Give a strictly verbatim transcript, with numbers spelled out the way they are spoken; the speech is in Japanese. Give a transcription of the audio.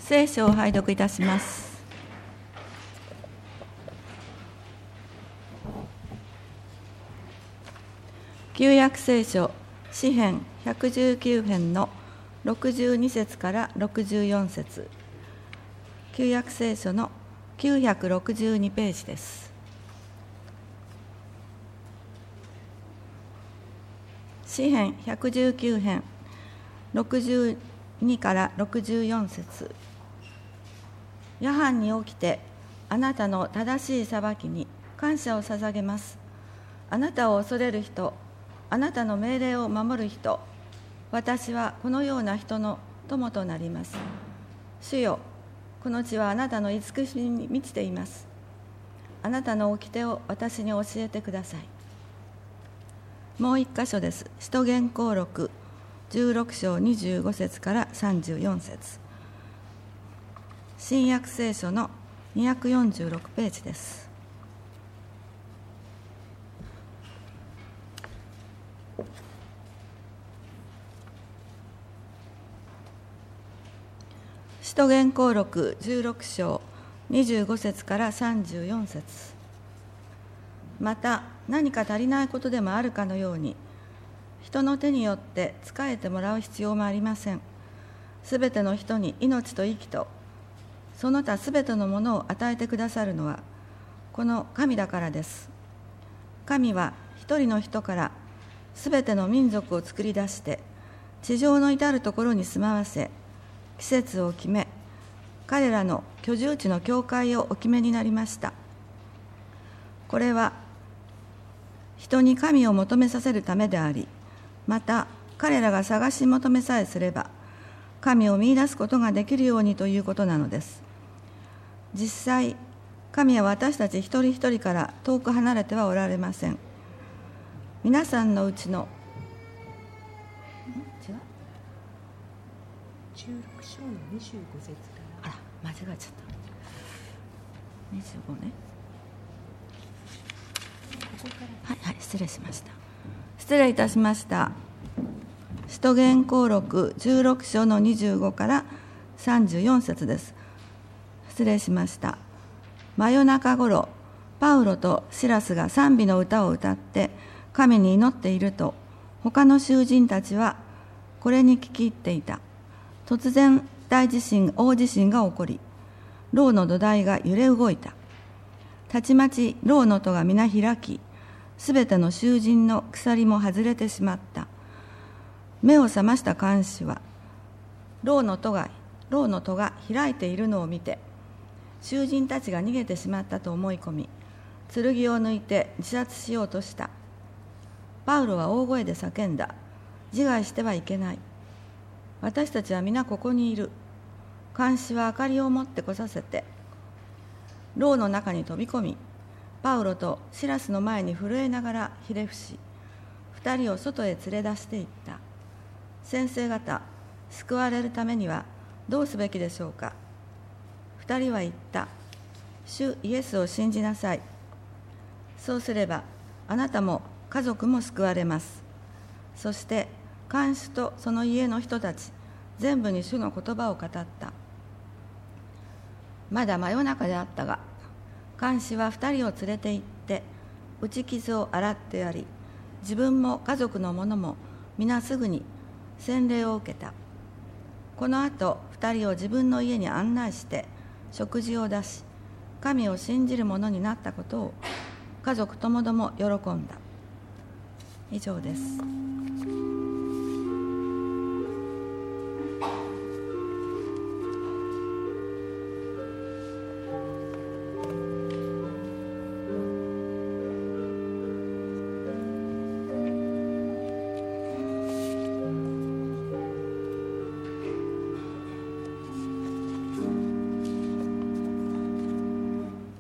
聖書を拝読いたします。旧約聖書詩編ひゃくじゅうきゅう編のろくじゅうに節からろくじゅうよん節、旧約聖書のきゅうひゃくろくじゅうにページです。詩編ひゃくじゅうきゅう編ろくじゅうにからろくじゅうよん節、夜半に起きてあなたの正しい裁きに感謝を捧げます。あなたを恐れる人、あなたの命令を守る人、私はこのような人の友となります。主よ、この地はあなたの慈しみに満ちています。あなたの掟を私に教えてください。もう一箇所です。使徒言行録じゅうろく章にじゅうご節からさんじゅうよん節、新約聖書のにひゃくよんじゅうろくページです。使徒言行録じゅうろく章にじゅうご節からさんじゅうよん節、また何か足りないことでもあるかのように、人の手によって仕えてもらう必要もありません。すべての人に命と息とその他すべてのものを与えてくださるのはこの神だからです。神は一人の人からすべての民族を作り出して地上の至るところに住まわせ、季節を決め、彼らの居住地の境界をお決めになりました。これは人に神を求めさせるためであり、また彼らが探し求めさえすれば神を見出すことができるようにということなのです。実際、神は私たち一人一人から遠く離れてはおられません。皆さんのうちのじゅうろく章のにじゅうご節から、 あら、間違えちゃった。にじゅうごね。 ここからはいはい、失礼しました。失礼いたしました。使徒言行録じゅうろく章のにじゅうごからさんじゅうよん節です。失礼しました。真夜中ごろ、パウロとシラスが賛美の歌を歌って神に祈っていると、他の囚人たちはこれに聞き入っていた。突然大地震、大地震が起こり、牢の土台が揺れ動いた。たちまち牢の戸が皆開き、すべての囚人の鎖も外れてしまった。目を覚ました看守は、牢の戸が、牢の戸が開いているのを見て、囚人たちが逃げてしまったと思い込み、剣を抜いて自殺しようとした。パウロは大声で叫んだ。自害してはいけない。私たちは皆ここにいる。看守は明かりを持ってこさせて、牢の中に飛び込み、パウロとシラスの前に震えながらひれ伏し、二人を外へ連れ出していった。先生方、救われるためにはどうすべきでしょうか。二人は言った。主イエスを信じなさい。そうすればあなたも家族も救われます。そして看守とその家の人たち全部に主の言葉を語った。まだ真夜中であったが、看守は二人を連れて行って打ち傷を洗ってやり、自分も家族の者も皆すぐに洗礼を受けた。この後二人を自分の家に案内して食事を出し、神を信じる者になったことを家族ともども喜んだ。以上です。